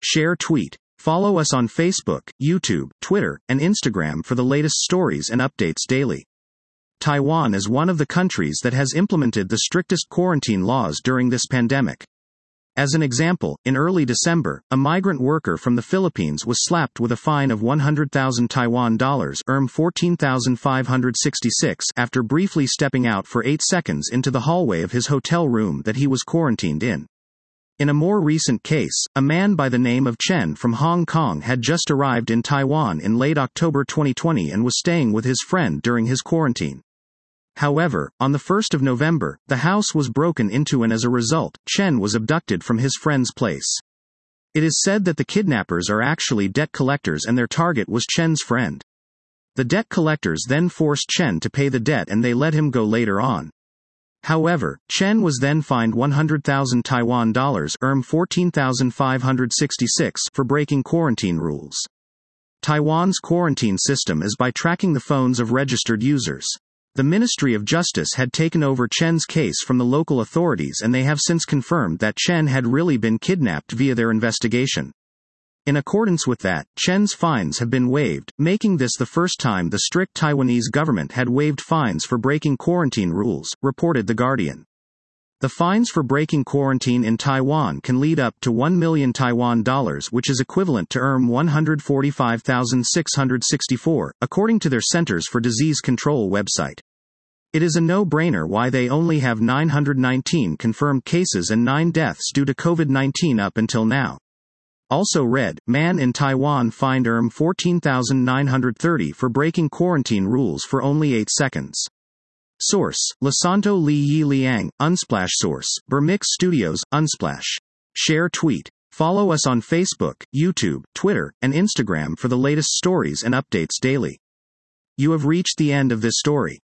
Share tweet. Follow us on Facebook, YouTube, Twitter, and Instagram for the latest stories and updates daily. Taiwan is one of the countries that has implemented the strictest quarantine laws during this pandemic. As an example, in early December, a migrant worker from the Philippines was slapped with a fine of 100,000 Taiwan dollars, $14,566, after briefly stepping out for 8 seconds into the hallway of his hotel room that he was quarantined in. In a more recent case, a man by the name of Chen from Hong Kong had just arrived in Taiwan in late October 2020 and was staying with his friend during his quarantine. However, on the 1st of November, the house was broken into and as a result, Chen was abducted from his friend's place. It is said that the kidnappers are actually debt collectors and their target was Chen's friend. The debt collectors then forced Chen to pay the debt and they let him go later on. However, Chen was then fined 100,000 Taiwan dollars, $14,566, for breaking quarantine rules. Taiwan's quarantine system is by tracking the phones of registered users. The Ministry of Justice had taken over Chen's case from the local authorities and they have since confirmed that Chen had really been kidnapped via their investigation. In accordance with that, Chen's fines have been waived, making this the first time the strict Taiwanese government had waived fines for breaking quarantine rules, reported The Guardian. The fines for breaking quarantine in Taiwan can lead up to 1 million Taiwan dollars, which is equivalent to 145,664, according to their Centers for Disease Control website. It is a no-brainer why they only have 919 confirmed cases and 9 deaths due to COVID-19 up until now. Also read, man in Taiwan fined 14,930 for breaking quarantine rules for only 8 seconds. Source, Lisanto Li Yi Liang, Unsplash. Source, Bermix Studios, Unsplash. Share tweet. Follow us on Facebook, YouTube, Twitter, and Instagram for the latest stories and updates daily. You have reached the end of this story.